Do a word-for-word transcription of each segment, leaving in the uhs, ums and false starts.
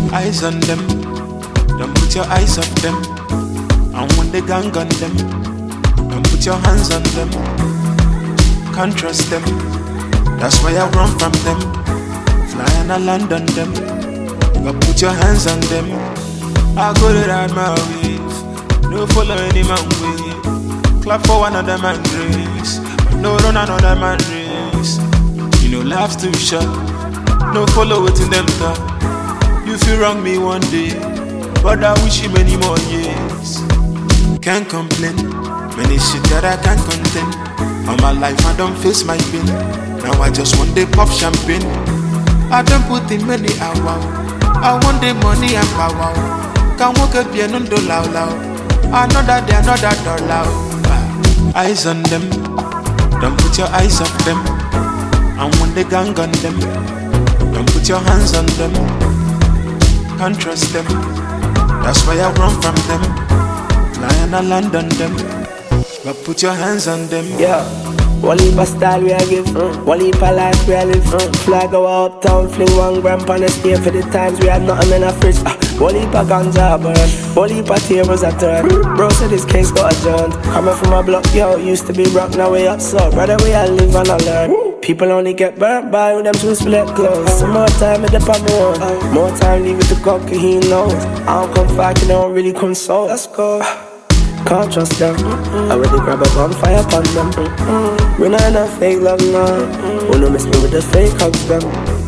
Eyes on them, don't put your eyes off them. And when they gang on them, don't put your hands on them. Can't trust them, that's why I run from them. Fly and I land on them, but put your hands on them. I go to ride my wave, no follow any man way. Clap for one another man race, but no run another man race. You know life's too short, no follow it in them talk. You feel wrong me one day, but I wish you many more years. Can't complain, many shit that I can't contain. All my life I don't face my pain. Now I just want to pop champagne. I don't put in many hours. I want the money and power. Can't walk up here no do loud loud. Another day, another dollar. Eyes on them, don't put your eyes off them. And when they gang on them, don't put your hands on them. Can't trust them, that's why I run from them. Fly and I land on them, but put your hands on them. Yeah, one heap of style we a give, mm. One heap of life we a live, mm. Fly go uptown, fling one gram on the stay for the times we had nothing in a fridge, uh. One heap of ganja burn, one heap of tables a turn. Bro said this case got adjourned. Coming from a block, yo, used to be rock, now we up so. Brother we a live and I learn. People only get burnt by with them two split clothes. Some more time with the palm on. More time leave it to God, he knows. I don't come back, you don't really console. Let's go. Can't trust them. I already grab a bonfire upon them. We not in a fake love now. We don't miss me with the fake hugs them.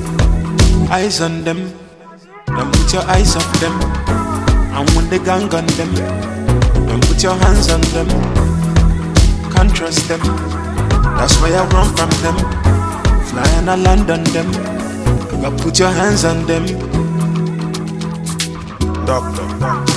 Eyes on them, don't put your eyes off them. And when they gang on them, don't put your hands on them. Can't trust them, that's why I run from them. Fly and I land on them, but put your hands on them. Doctor.